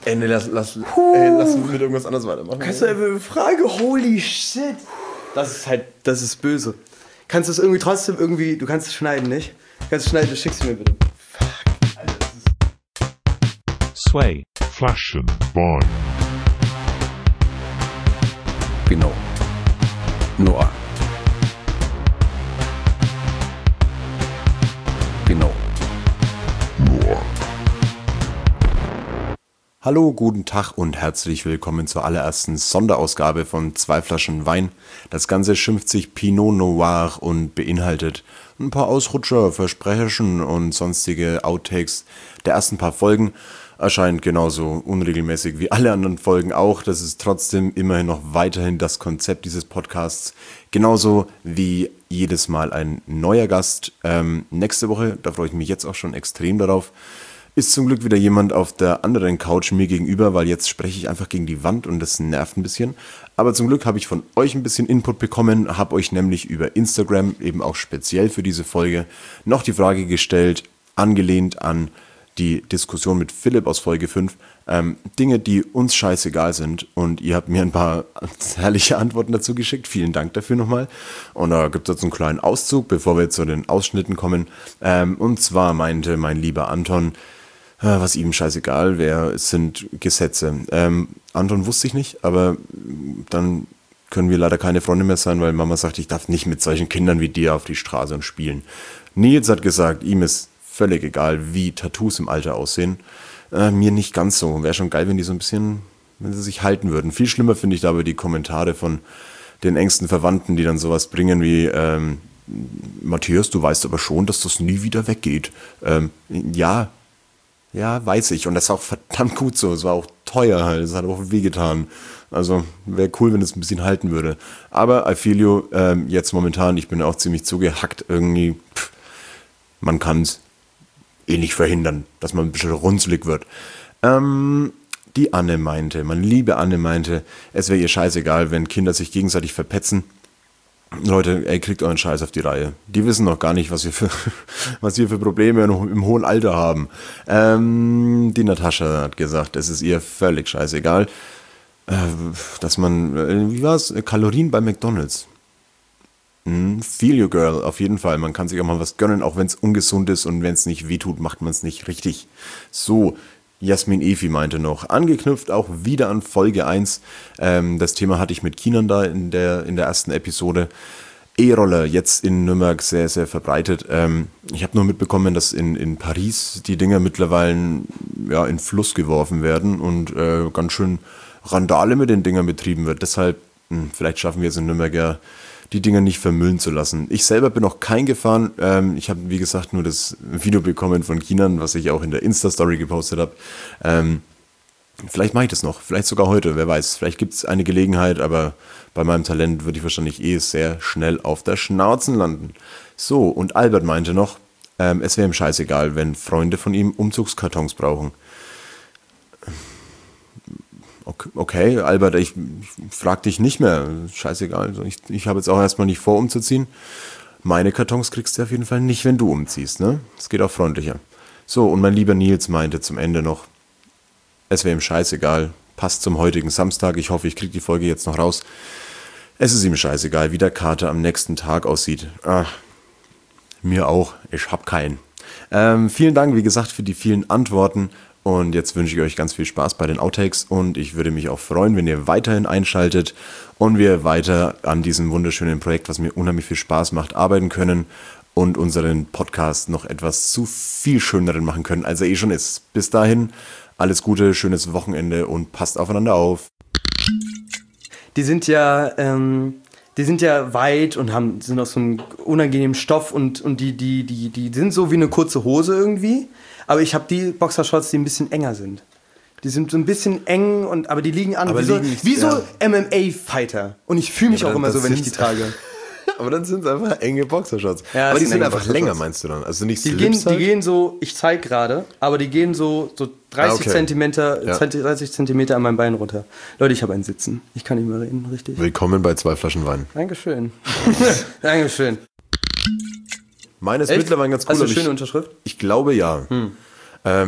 Nee, lass uns mit irgendwas anderes weitermachen. Kannst du eine Frage? Holy shit. Das ist böse. Kannst du es irgendwie trotzdem du kannst es schneiden, nicht? Kannst du schneiden, du schickst mir bitte. Fuck, Alter, Sway, Flaschen, Wein. Genau. Noah. Genau. Noah. Hallo, guten Tag und herzlich willkommen zur allerersten Sonderausgabe von 2 Flaschen Wein. Das Ganze schimpft sich Pinot Noir und beinhaltet ein paar Ausrutscher, Versprechen und sonstige Outtakes der ersten paar Folgen. Erscheint genauso unregelmäßig wie alle anderen Folgen auch. Das ist trotzdem immerhin noch weiterhin das Konzept dieses Podcasts. Genauso wie jedes Mal ein neuer Gast. Nächste Woche, da freue ich mich jetzt auch schon extrem darauf, ist zum Glück wieder jemand auf der anderen Couch mir gegenüber, weil jetzt spreche ich einfach gegen die Wand und das nervt ein bisschen. Aber zum Glück habe ich von euch ein bisschen Input bekommen, habe euch nämlich über Instagram, eben auch speziell für diese Folge, noch die Frage gestellt, angelehnt an die Diskussion mit Philipp aus Folge 5, Dinge, die uns scheißegal sind, und ihr habt mir ein paar herrliche Antworten dazu geschickt. Vielen Dank dafür nochmal. Und da gibt es jetzt einen kleinen Auszug, bevor wir zu den Ausschnitten kommen. Und zwar meinte mein lieber Anton, was ihm scheißegal wäre, es sind Gesetze. Anton wusste ich nicht, aber dann können wir leider keine Freunde mehr sein, weil Mama sagt, ich darf nicht mit solchen Kindern wie dir auf die Straße und spielen. Nils hat gesagt, ihm ist völlig egal, wie Tattoos im Alter aussehen. Mir nicht ganz so. Wäre schon geil, wenn die so ein bisschen, wenn sie sich halten würden. Viel schlimmer finde ich aber die Kommentare von den engsten Verwandten, die dann sowas bringen wie, Matthias, du weißt aber schon, dass das nie wieder weggeht. Ja, weiß ich. Und das ist auch verdammt gut so. Es war auch teuer halt. Es hat auch wehgetan. Also wäre cool, wenn es ein bisschen halten würde. Aber I feel you, jetzt momentan, ich bin auch ziemlich zugehackt irgendwie. Man kann es nicht verhindern, dass man ein bisschen runzlig wird. Die Anne meinte, meine liebe Anne meinte, es wäre ihr scheißegal, wenn Kinder sich gegenseitig verpetzen. Leute, kriegt euren Scheiß auf die Reihe. Die wissen noch gar nicht, was wir für Probleme im hohen Alter haben. Die Natascha hat gesagt, es ist ihr völlig scheißegal, dass man, wie war's, Kalorien bei McDonald's. Feel you, girl, auf jeden Fall. Man kann sich auch mal was gönnen, auch wenn es ungesund ist, und wenn es nicht wehtut, macht man es nicht richtig. So, Jasmin Efi meinte noch, angeknüpft auch wieder an Folge 1. Das Thema hatte ich mit Kinan da in der ersten Episode. E-Roller, jetzt in Nürnberg sehr, sehr verbreitet. Ich habe nur mitbekommen, dass in Paris die Dinger mittlerweile in Fluss geworfen werden und ganz schön Randale mit den Dingern betrieben wird. Deshalb, vielleicht schaffen wir es in Nürnberg ja, die Dinger nicht vermüllen zu lassen. Ich selber bin noch kein gefahren. Ich habe, wie gesagt, nur das Video bekommen von Kinan, was ich auch in der Insta-Story gepostet habe. Vielleicht mache ich das noch. Vielleicht sogar heute, wer weiß. Vielleicht gibt es eine Gelegenheit, aber bei meinem Talent würde ich wahrscheinlich sehr schnell auf der Schnauze landen. So, und Albert meinte noch, es wäre ihm scheißegal, wenn Freunde von ihm Umzugskartons brauchen. Okay, Albert, ich frag dich nicht mehr. Scheißegal. Also ich habe jetzt auch erstmal nicht vor, umzuziehen. Meine Kartons kriegst du auf jeden Fall nicht, wenn du umziehst, ne? Das geht auch freundlicher. So, und mein lieber Nils meinte zum Ende noch, es wäre ihm scheißegal. Passt zum heutigen Samstag. Ich hoffe, ich kriege die Folge jetzt noch raus. Es ist ihm scheißegal, wie der Kater am nächsten Tag aussieht. Mir auch. Ich hab keinen. Vielen Dank, wie gesagt, für die vielen Antworten. Und jetzt wünsche ich euch ganz viel Spaß bei den Outtakes, und ich würde mich auch freuen, wenn ihr weiterhin einschaltet und wir weiter an diesem wunderschönen Projekt, was mir unheimlich viel Spaß macht, arbeiten können und unseren Podcast noch etwas zu viel schöneren machen können, als er eh schon ist. Bis dahin, alles Gute, schönes Wochenende und passt aufeinander auf. Die sind ja weit und sind aus so einem unangenehmen Stoff und die sind so wie eine kurze Hose irgendwie. Aber ich habe die Boxershorts, die ein bisschen enger sind. Die sind so ein bisschen eng, aber die liegen an wie so MMA-Fighter. Und ich fühle mich auch immer so, wenn ich die trage. Aber dann sind es einfach enge Boxershorts. Ja, aber die sind einfach länger, meinst du dann? Also nicht die gehen so, ich zeige gerade, aber die gehen so 30 Zentimeter an meinem Bein runter. Leute, ich habe ein Sitzen. Ich kann nicht mehr reden, richtig. Willkommen bei 2 Flaschen Wein. Dankeschön. Dankeschön. Meine ist mittlerweile ganz cool. Hast du eine schöne Unterschrift? Ich glaube ja.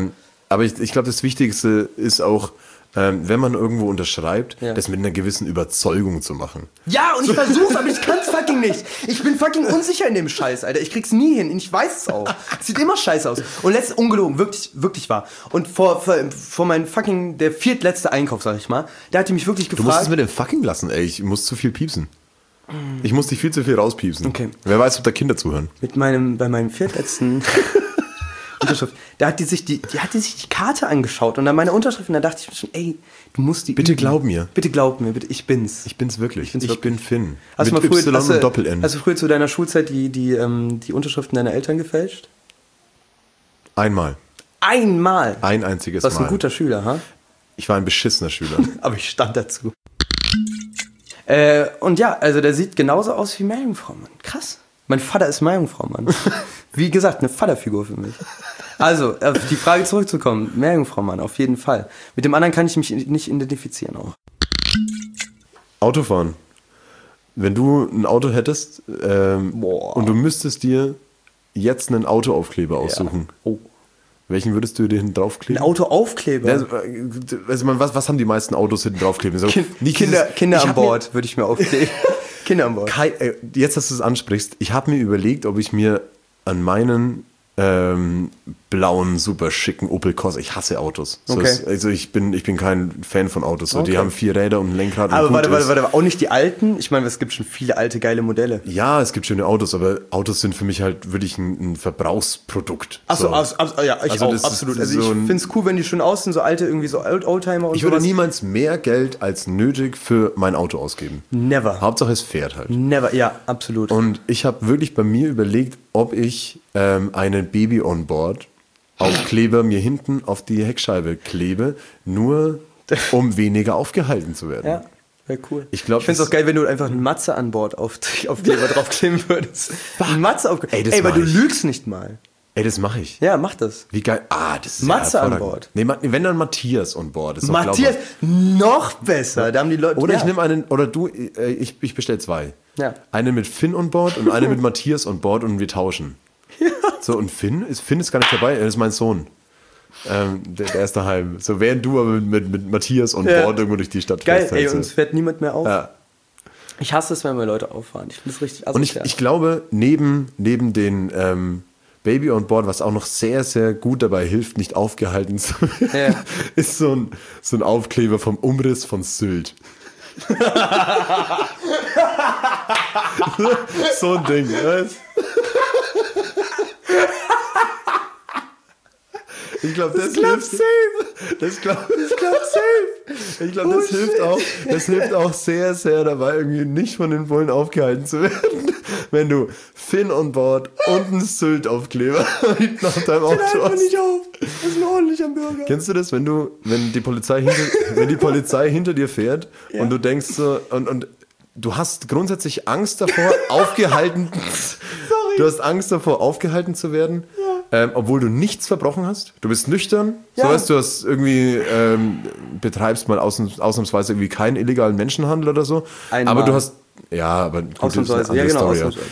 Aber ich glaube, das Wichtigste ist auch, wenn man irgendwo unterschreibt, das mit einer gewissen Überzeugung zu machen. Ja, und ich versuch's, aber ich kann's fucking nicht. Ich bin fucking unsicher in dem Scheiß, Alter. Ich krieg's nie hin. Ich weiß es auch. Es sieht immer scheiße aus. Und letztes ungelogen, wirklich, wirklich wahr. Und vor meinem fucking, der viertletzte Einkauf, sag ich mal, der hat die mich wirklich Du musst es gefragt. mit dem fucking lassen, ey. Ich muss zu viel piepsen. Ich muss dich viel zu viel rauspiepsen. Okay. Wer weiß, ob da Kinder zuhören. Bei meinem viertletzten Unterschrift, da hat die sich die Karte angeschaut und dann meine Unterschrift und da dachte ich mir schon, ey, du musst die Bitte üben. glaub mir. Bitte glaub mir, bitte, ich bin's. Ich bin's wirklich. bin's Ich bin Finn. Hast du mit mal früher, Y und Doppel-N. hast du früher zu deiner Schulzeit die Unterschriften deiner Eltern gefälscht? Einmal. Einmal! Ein einziges Du warst Mal. ein guter Schüler, ha? Ich war ein beschissener Schüler. Aber ich stand dazu. Und ja, also der sieht genauso aus wie Meerjungfrau, Mann. Krass. Mein Vater ist Meerjungfrau, Mann. Wie gesagt, eine Vaterfigur für mich. Also, auf die Frage zurückzukommen. Meerjungfrau, Mann, auf jeden Fall. Mit dem anderen kann ich mich nicht identifizieren auch. Autofahren. Wenn du ein Auto hättest und du müsstest dir jetzt einen Autoaufkleber aussuchen, Oh. welchen würdest du dir hinten Ein draufkleben? Autoaufkleber. Also, was haben die meisten Autos hinten draufkleben? So, nicht Kinder ich an hab Bord würde ich mir aufkleben. Kinder an Bord. Jetzt, dass du es ansprichst, ich habe mir überlegt, ob ich mir an meinen blauen, super schicken Opel Corsa, ich hasse Autos. So Okay. also ich bin kein Fan von Autos. So, Okay. Die haben 4 Räder und ein Lenkrad. Aber und gut ist. warte, auch nicht die alten? Ich meine, es gibt schon viele alte, geile Modelle. Ja, es gibt schöne Autos, aber Autos sind für mich halt wirklich ein Verbrauchsprodukt. Achso, So. ja, ich Also auch, das ist absolut. Also so ich ein- finde es cool, wenn die schön aussehen, so alte, irgendwie so Oldtimer und Ich würde sowas. niemals mehr Geld als nötig für mein Auto ausgeben. Never. Hauptsache es fährt halt. Never, ja, absolut. Und ich habe wirklich bei mir überlegt, ob ich einen Baby-on-Board Aufkleber mir hinten auf die Heckscheibe klebe, nur um weniger aufgehalten zu werden. Ja, wäre cool. Ich glaub, finde es das- auch geil, wenn du einfach einen Matze an Bord auf Kleber draufkleben würdest. Ein Matze auf Ey, das Ey, aber mach du ich. lügst nicht mal. Ey, das mache ich. Ja, mach das. Wie geil. Das ist Matze ja an hervorragend. Bord. Nee, wenn dann Matthias on Board. Ist doch Matthias, glaubhaft. noch besser. Da haben die Leute. Oder ja. ich nehme einen, oder du, ich bestelle 2. Ja. Einen mit Finn on Board und einen mit Matthias on Board und wir tauschen. So, und Finn ist gar nicht dabei, er ist mein Sohn. Der ist daheim. So, während du aber mit Matthias on Ja. Board irgendwo durch die Stadt Geil, fährst. ey, halt so. uns fährt niemand mehr auf. Ja. Ich hasse es, wenn wir Leute auffahren. Ich finde es richtig Und ich glaube, neben den Baby on Board, was auch noch sehr, sehr gut dabei hilft, nicht aufgehalten zu werden, Ja. ist so ein Aufkleber vom Umriss von Sylt. So ein Ding. Weißt? Ich glaube, das hilft safe. Ich glaube, das hilft auch sehr, sehr dabei, irgendwie nicht von den Bullen aufgehalten zu werden, wenn du Finn on Board und einen Sylt-Aufkleber hinten auf deinem Auto hast. auf. Das ist ein ordentlicher Bürger. Kennst du das, wenn die Polizei hinter dir fährt und du denkst so, und du hast grundsätzlich Angst davor, du hast Angst davor, aufgehalten zu werden, obwohl du nichts verbrochen hast. Du bist nüchtern, Ja. so heißt, du hast irgendwie betreibst mal ausnahmsweise irgendwie keinen illegalen Menschenhandel oder so. Einmal. Aber du hast, aber gut, das ist eine Ausnahmsweise. Ja, andere genau, Story,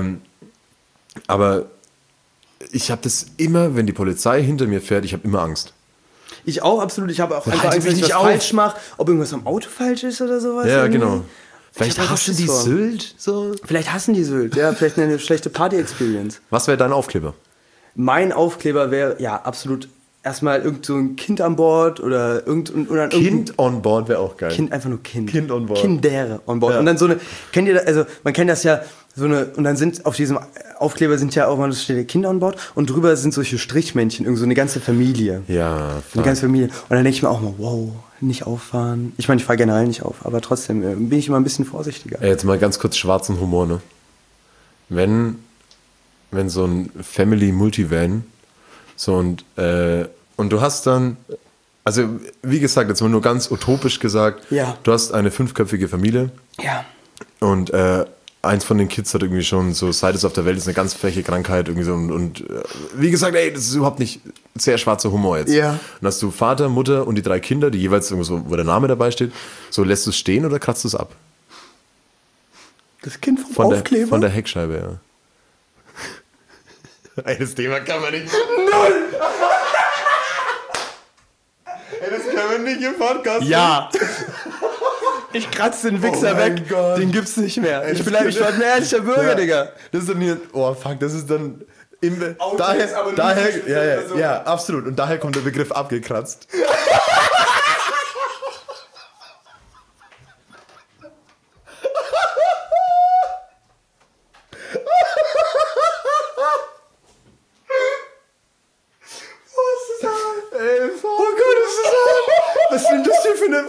aber ich habe das immer, wenn die Polizei hinter mir fährt, ich habe immer Angst. Ich auch, absolut. Ich habe auch einfach haltet Angst, wenn mich ich was nicht auf. falsch mache, ob irgendwas am Auto falsch ist oder sowas. Ja, irgendwie. genau. Vielleicht hab einfach hassen Schiss die vor. Sylt so. Vielleicht hassen die Sylt. Ja, vielleicht eine schlechte Party-Experience. Was wäre dein Aufkleber? Mein Aufkleber wäre, ja, absolut erstmal irgend so ein Kind an Bord oder irgendein Kind on Board wäre auch geil. Kind, einfach nur Kind. Kind on board. Kindere on board. Ja. Und dann so eine, kennt ihr das, also man kennt das ja, so eine, und dann sind auf diesem Aufkleber sind ja auch mal, das steht ja Kinder on board und drüber sind solche Strichmännchen, irgend so eine ganze Familie. Ja, Eine ganze Familie. Und dann denke ich mir auch mal, wow, nicht auffahren. Ich meine, ich fahre generell nicht auf, aber trotzdem bin ich immer ein bisschen vorsichtiger. Jetzt mal ganz kurz schwarzen Humor, ne? Wenn so ein Family-Multivan so und du hast dann, also wie gesagt, jetzt mal nur ganz utopisch gesagt, Ja. du hast eine 5-köpfige Familie Ja. und eins von den Kids hat irgendwie schon so, seit es auf der Welt ist, eine ganz freche Krankheit irgendwie so und wie gesagt, ey, das ist überhaupt nicht sehr schwarzer Humor jetzt. Ja. Dann hast du Vater, Mutter und die 3 Kinder, die jeweils irgendwo so, wo der Name dabei steht, so lässt du es stehen oder kratzt du es ab? Das Kind vom Aufkleber? Von der Heckscheibe, ja. Ey, das Thema kann man nicht. Können wir nicht im Podcast? Ja. Ich kratze den Wichser weg. Gott. Den gibt's nicht mehr. Ich bin ein ehrlicher Bürger, Ja. Digga. Das ist dann hier, oh fuck, das ist dann Outtakes, aber nicht daher, so. ja, absolut. Und daher kommt der Begriff abgekratzt. Oh Gott, was sind das hier für eine...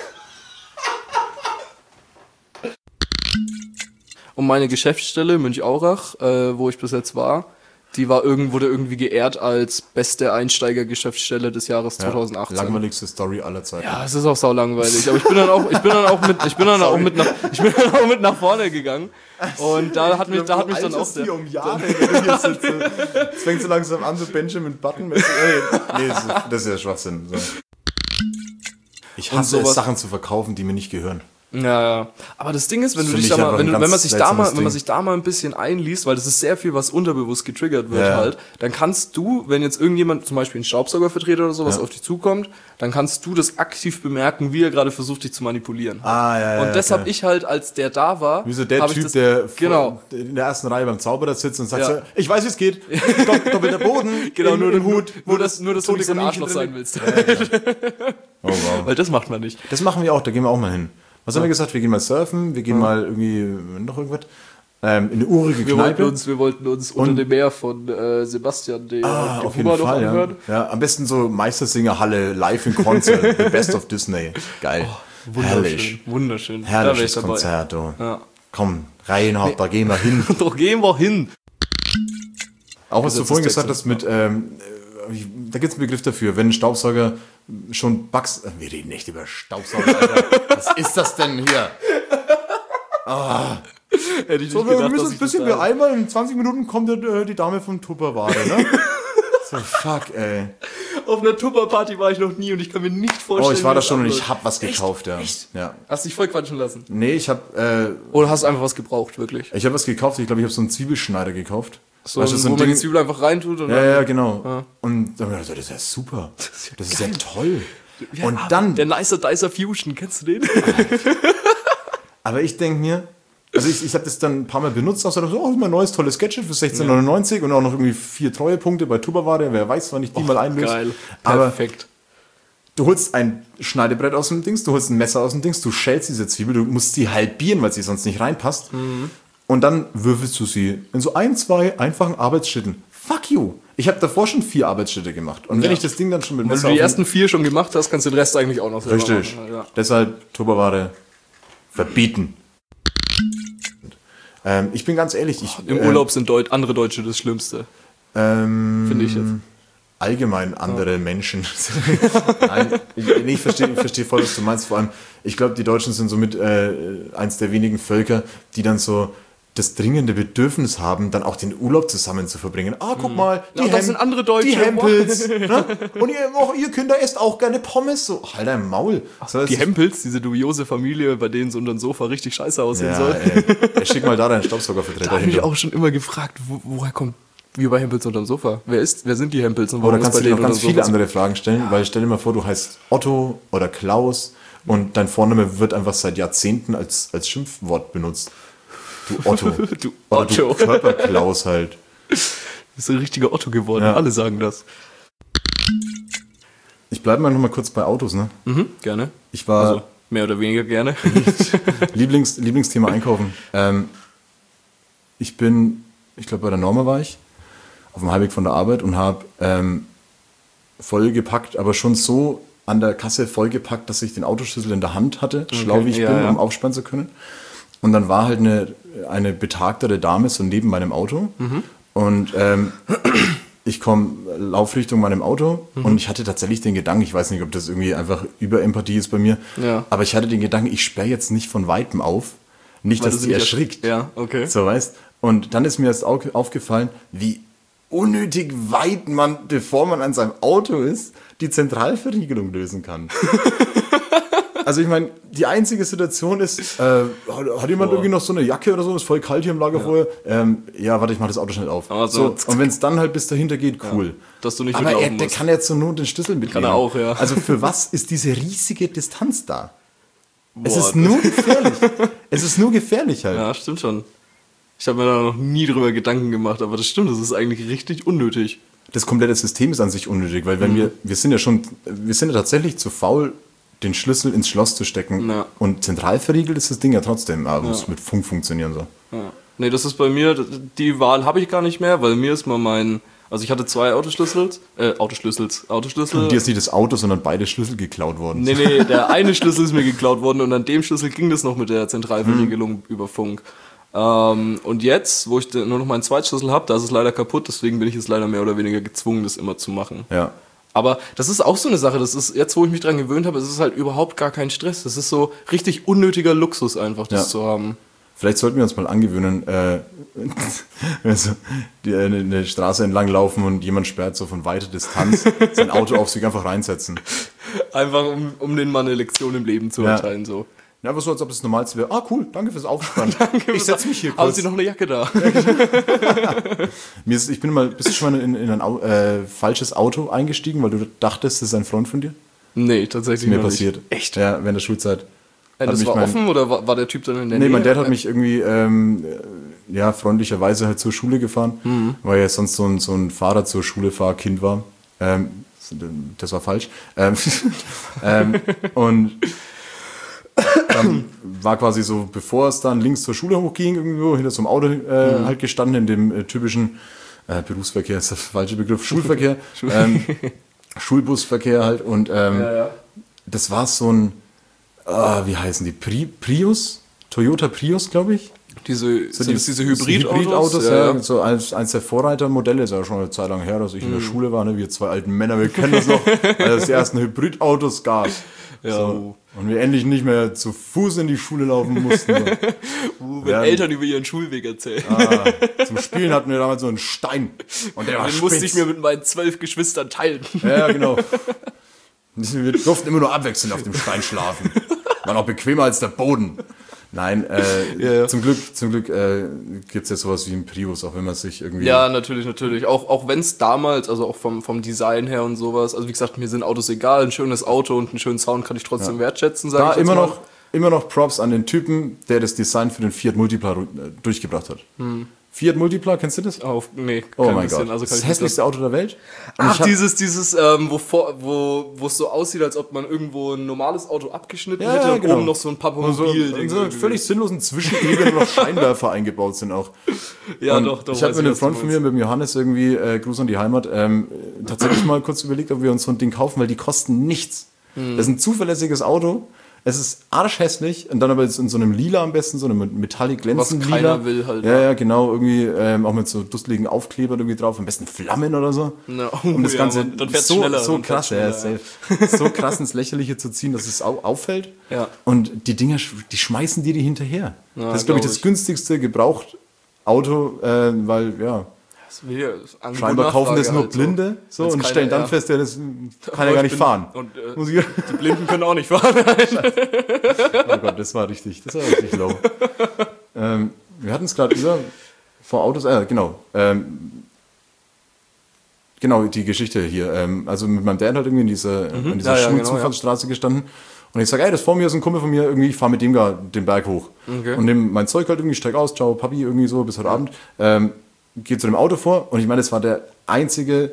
Und meine Geschäftsstelle Münch-Aurach, wo ich bis jetzt war, die wurde irgendwie geehrt als beste Einsteiger-Geschäftsstelle des Jahres 2018. Langweiligste Story aller Zeiten. Ja, es ist auch saulangweilig. Aber ich bin dann auch mit nach vorne gegangen. Und da hat mich dann auch hier um Jahre, wenn du hier sitzt. Jetzt fängst du langsam an, so Benjamin Button. Nee, das ist ja Schwachsinn. So. Ich hasse es, Sachen zu verkaufen, die mir nicht gehören. Ja. Aber das Ding ist, wenn Das finde ich einfach ein wenn man ganz sich seltsames da mal ein bisschen einliest, weil das ist sehr viel, was unterbewusst getriggert wird Ja. halt, dann kannst du, wenn jetzt irgendjemand, zum Beispiel ein Staubsaugervertreter oder sowas Ja. auf dich zukommt, dann kannst du das aktiv bemerken, wie er gerade versucht, dich zu manipulieren. Ja. Und das habe ich halt, als der da war, Wie so der hab ich Typ, das, der genau. in der ersten Reihe beim Zauberer sitzt und sagt Ja. so, ich weiß, wie es geht. Doppelter Boden, Genau, nur im Hut. nur, dass du nicht so ein Kaninchen Arschloch drin. sein willst. Oh, wow. Weil das macht man nicht. Das machen wir auch, da gehen wir auch mal hin. Was haben wir gesagt? Wir gehen mal surfen, wir gehen mal irgendwie noch irgendwas. In eine urige Wir Kneipe. wollten uns unter dem Meer von Sebastian de Auf jeden Huber noch Fall, ja. anhören. Ja. Am besten so Meistersingerhalle live in Konzert. The Best of Disney. Geil. Herrlich. Wunderschön. Herrliches Da wär ich Konzert. Du. Ja. Komm, Reinhard, da gehen wir hin. Doch gehen wir hin. Auch was du vorhin gesagt hast Gesetzestext. da gibt es einen Begriff dafür, wenn ein Staubsauger schon Bugs... wir reden nicht über Staubsauger, Alter. Was ist das denn hier? Hätte ich So, nicht wir gedacht, müssen dass uns ein ich bisschen das sage. beeilen, weil in 20 Minuten kommt die Dame vom Tupperware, ne? So, fuck, ey. Auf einer Tupper-Party war ich noch nie und ich kann mir nicht vorstellen. Oh, ich war wie da das schon und abläuft. ich hab was gekauft, ja. Echt? Ja. Hast dich voll quatschen lassen? Nee, ich hab Oder hast du einfach was gebraucht, wirklich? was gekauft. Ich glaube, ich habe so einen Zwiebelschneider gekauft. So, Weißt du, so ein wo man die Ding- Zwiebel einfach reintut und Ja, genau. Und dann hab ich gedacht, das ist ja super. Das ist ja toll. Und dann, Der Nicer Dicer Fusion, kennst du den? aber ich denke mir, also ich habe das dann ein paar Mal benutzt, auch so, das ist mein neues tolles Gadget für 16,99 und auch noch irgendwie 4 Treuepunkte bei Tupperware. Wer weiß, wann ich die mal einlöse. Geil. Aber Perfekt. du holst ein Schneidebrett aus dem Dings, du holst ein Messer aus dem Dings, du schälst diese Zwiebel, du musst sie halbieren, weil sie sonst nicht reinpasst. Und dann würfelst du sie in so 1, 2 einfachen Arbeitsschritten. Fuck you. Ich habe davor schon 4 Arbeitsschritte gemacht. Und wenn ich das Ding dann schon mit Wenn Messer du die auf ersten 4 schon gemacht hast, kannst du den Rest eigentlich auch noch selber Richtig. machen. Ja. Deshalb Tupperware verbieten. Ich bin ganz ehrlich, Im Urlaub sind andere Deutsche das Schlimmste. Finde ich jetzt. allgemein andere Menschen. Nein, ich verstehe voll, was du meinst. Vor allem, ich glaube, die Deutschen sind somit eins der wenigen Völker, die dann so das dringende Bedürfnis haben, dann auch den Urlaub zusammen zu verbringen. Ah, guck mal, Ja, das sind andere Deutsche. die Hempels. Ne? Und ihr Kinder esst auch gerne Pommes. So, halt dein Maul. So, Die Hempels, diese dubiose Familie, bei denen so unter dem Sofa richtig scheiße aussehen ja, soll. ey, schick mal da deinen Staubsaugervertreter Da habe ich hin. auch schon immer gefragt, woher kommt wie bei Hempels unterm Sofa? Wer sind die Hempels? Und Oder warum kannst ist du bei dir noch denen ganz unterm viele Sofa andere Fragen stellen, weil stell dir mal vor, du heißt Otto oder Klaus und dein Vorname wird einfach seit Jahrzehnten als Schimpfwort benutzt. Du Otto. Du Oder du Otto. Körperklaus halt. Du bist ein richtiger Otto geworden. Ja. Alle sagen das. Ich bleibe mal noch mal kurz bei Autos, ne? Gerne. Ich war Also, mehr oder weniger gerne. Lieblingsthema Einkaufen. Ich glaube bei der Norma war ich, auf dem Heimweg von der Arbeit und habe vollgepackt, aber schon so an der Kasse vollgepackt, dass ich den Autoschlüssel in der Hand hatte, schlau wie ich ja, bin, ja. um aufspannen zu können. Und dann war halt eine betagtere Dame so neben meinem Auto und ich lauf Richtung meinem Auto und ich hatte tatsächlich den Gedanken, ich weiß nicht, ob das irgendwie einfach Überempathie ist bei mir, Ja. aber ich hatte den Gedanken, ich sperre jetzt nicht von Weitem auf, nicht, Weil dass du sie nicht erschrickt. Ja, okay. So, weißt? Und dann ist mir erst aufgefallen, wie unnötig weit man, bevor man an seinem Auto ist, die Zentralverriegelung lösen kann. Also ich meine, die einzige Situation ist, hat jemand irgendwie noch so eine Jacke oder so, ist voll kalt hier im Lagerfeuer? Ja, warte, ich mach das Auto schnell auf. Also, so, und wenn es dann halt bis dahinter geht, cool. Dass du nicht Aber mitlaufen der musst. kann jetzt so nur den Schlüssel mitnehmen. Kann er auch, ja. Also für was ist diese riesige Distanz da? Es Boah, ist nur gefährlich. Es ist nur gefährlich halt. Ja, stimmt schon. Ich habe mir da noch nie drüber Gedanken gemacht, aber das stimmt, das ist eigentlich richtig unnötig. Das komplette System ist an sich unnötig, weil wenn wir sind ja tatsächlich zu faul, den Schlüssel ins Schloss zu stecken. Ja. Und zentral verriegelt ist das Ding ja trotzdem, aber muss mit Funk funktionieren so. Ja. Nee, das ist bei mir, die Wahl habe ich gar nicht mehr, weil mir ist mal also ich hatte 2 Autoschlüssel. Und dir ist nicht das Auto, sondern beide Schlüssel geklaut worden. Nee, der eine Schlüssel ist mir geklaut worden und an dem Schlüssel ging das noch mit der Zentralverriegelung über Funk. Und jetzt, wo ich nur noch meinen Zweitschlüssel habe, da ist es leider kaputt, deswegen bin ich jetzt leider mehr oder weniger gezwungen, das immer zu machen. Ja. Aber das ist auch so eine Sache, das ist jetzt, wo ich mich dran gewöhnt habe, es ist halt überhaupt gar kein Stress. Das ist so richtig unnötiger Luxus einfach, das zu haben. Vielleicht sollten wir uns mal angewöhnen, also eine Straße entlang laufen und jemand sperrt so von weiter Distanz sein Auto auf sich einfach reinsetzen. Einfach, um den Mann eine Lektion im Leben zu erteilen, so. Ja, aber so, als ob das Normalste wäre. Ah, cool, danke fürs Aufspannen. Ich setze mich hier kurz. Haben Sie noch eine Jacke da? Bist du schon mal in ein falsches Auto eingestiegen, weil du dachtest, das ist ein Freund von dir? Nee, tatsächlich Mir noch passiert. nicht. Echt? Ja, während der Schulzeit. Das war offen oder war der Typ dann in der Nähe? Nee, mein Dad hat mich irgendwie freundlicherweise halt zur Schule gefahren, weil er sonst so ein Fahrer zur Schule Fahrkind war. Das war falsch. Und dann war quasi so, bevor es dann links zur Schule hochging, irgendwo hinter so einem Auto halt gestanden, in dem typischen Berufsverkehr, ist der falsche Begriff, Schulverkehr, Schulbusverkehr halt. Und das war so ein, wie heißen die? Prius? Toyota Prius, glaube ich. Diese Hybridautos? Ja. So eins der Vorreitermodelle, ist ja schon eine Zeit lang her, dass ich in der Schule war, ne? Wir 2 alten Männer, wir kennen das noch, als die ersten Hybridautos gab. Ja. So. Und wir endlich nicht mehr zu Fuß in die Schule laufen mussten. So. Wenn Eltern über ihren Schulweg erzählen. Zum Spielen hatten wir damals so einen Stein. Und der war Den musste ich mir mit meinen 12 Geschwistern teilen. Ja, genau. Wir durften immer nur abwechselnd auf dem Stein schlafen. War noch bequemer als der Boden. Nein, zum Glück gibt es ja sowas wie ein Prius, auch wenn man sich irgendwie... Ja, natürlich. Auch wenn es damals, also auch vom Design her und sowas, also wie gesagt, mir sind Autos egal, ein schönes Auto und einen schönen Sound kann ich trotzdem wertschätzen, sage ich jetzt mal. Immer noch Props an den Typen, der das Design für den Fiat Multipla durchgebracht hat. Fiat Multipla, kennst du das? Nee, oh mein Gott. Also das hässlichste Auto der Welt. Ach, dieses wo es so aussieht, als ob man irgendwo ein normales Auto abgeschnitten hätte und oben noch so ein Papamobil. So völlig sinnlosen Zwischenebenen noch Scheinwerfer eingebaut sind auch. Ja, und doch. Ich habe mit einem Freund von mir, mit dem Johannes irgendwie, Gruß an die Heimat, tatsächlich mal kurz überlegt, ob wir uns so ein Ding kaufen, weil die kosten nichts. Das ist ein zuverlässiges Auto. Es ist arschhässlich und dann aber jetzt in so einem Lila am besten, so einem Metallic glänzenden Lila. Was keiner will halt. Ja, genau, irgendwie auch mit so dusseligen Aufklebern irgendwie drauf, am besten Flammen oder so. No, um das Ganze dann fährt's schneller, so krass, safe. So krass ins Lächerliche zu ziehen, dass es auffällt. Ja. Und die Dinger, die schmeißen dir die hinterher. Ja, das ist, glaube ich, das günstigste Gebrauchtauto, weil, ja, scheinbar kaufen das nur halt Blinde so, und stellen dann fest, ja, das kann ja gar nicht fahren. Und die Blinden können auch nicht fahren. Oh Gott, das war richtig low. Wir hatten es gerade vor Autos, genau. Genau, die Geschichte hier. Also mit meinem Dad halt irgendwie in dieser Schulzufahrtsstraße gestanden. Und ich sage, das vor mir ist ein Kumpel von mir, irgendwie, ich fahre mit dem da den Berg hoch. Okay. Und nehme mein Zeug halt irgendwie, steig aus, ciao, Papi, irgendwie so, bis heute Abend. Geht zu dem Auto vor und ich meine, das war der einzige,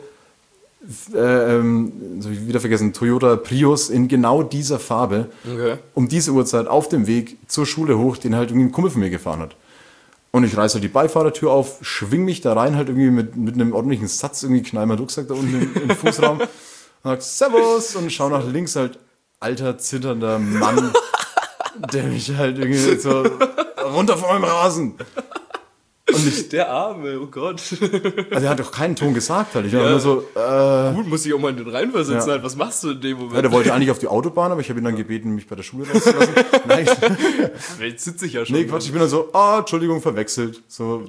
wieder vergessen, Toyota Prius in genau dieser Farbe, um diese Uhrzeit auf dem Weg zur Schule hoch, den halt irgendwie ein Kumpel von mir gefahren hat. Und ich reiße halt die Beifahrertür auf, schwing mich da rein, halt irgendwie mit einem ordentlichen Satz, irgendwie knall meinen Rucksack da unten im Fußraum, und sag Servus und schau nach links, halt alter, zitternder Mann, der mich halt irgendwie so runter von meinem Rasen. Und der Arme, oh Gott. Also er hat doch keinen Ton gesagt halt. Ich war nur so, gut, muss ich auch mal in den reinversetzen halt. Was machst du in dem Moment? Ja, der wollte eigentlich auf die Autobahn, aber ich habe ihn dann gebeten, mich bei der Schule rauszulassen. Nein. Jetzt sitze ich ja schon. Nee, Quatsch, ich bin dann so, Entschuldigung, verwechselt. So.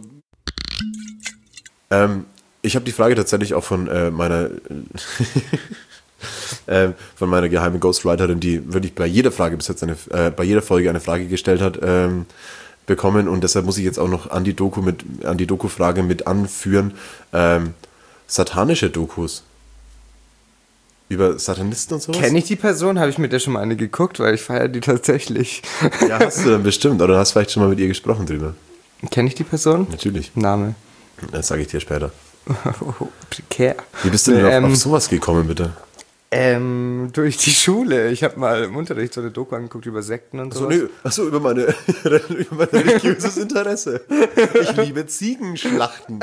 Ich habe die Frage tatsächlich auch von meiner von meiner geheimen Ghostwriterin, die wirklich bei jeder Frage bis jetzt bei jeder Folge eine Frage gestellt hat, bekommen. Und deshalb muss ich jetzt auch noch an die Doku-Frage mit anführen. Satanische Dokus. Über Satanisten und sowas? Kenne ich die Person? Habe ich mit der schon mal eine geguckt? Weil ich feiere die tatsächlich. Ja, hast du dann bestimmt. Oder hast vielleicht schon mal mit ihr gesprochen drüber? Kenne ich die Person? Natürlich. Name. Das sage ich dir später. Prekär. Wie bist du denn auf sowas gekommen, bitte? Durch die Schule. Ich habe mal im Unterricht so eine Doku angeguckt über Sekten und so. Achso, über mein religiöses Interesse. Ich liebe Ziegenschlachten.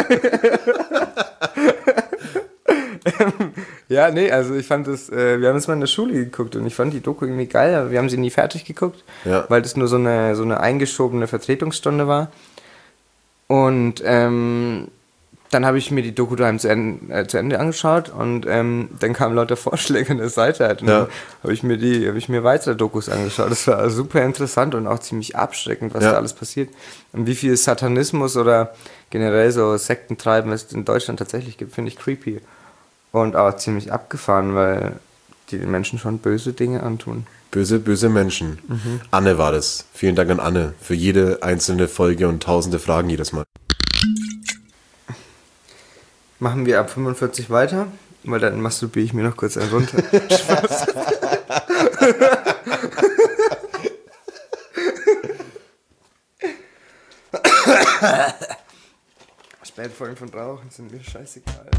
Ja, nee, also ich fand das, wir haben es mal in der Schule geguckt und ich fand die Doku irgendwie geil, aber wir haben sie nie fertig geguckt, weil das nur so eine eingeschobene Vertretungsstunde war. Und dann habe ich mir die Doku daheim zu Ende angeschaut und dann kamen lauter Vorschläge an der Seite halt. Und dann habe ich mir weitere Dokus angeschaut. Das war super interessant und auch ziemlich abschreckend, was da alles passiert. Und wie viel Satanismus oder generell so Sektentreiben es in Deutschland tatsächlich gibt, finde ich creepy. Und auch ziemlich abgefahren, weil die den Menschen schon böse Dinge antun. Böse, böse Menschen. Anne war das. Vielen Dank an Anne für jede einzelne Folge und tausende Fragen jedes Mal. Machen wir ab 45 weiter, weil dann masturbiere ich mir noch kurz einen runter. Spaß. Spätfolgen von Rauchen sind mir scheißegal.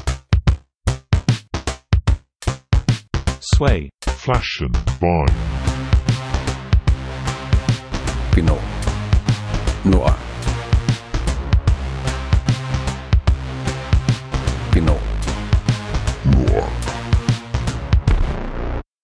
Sway. Flaschen Boy. Genau. Noah.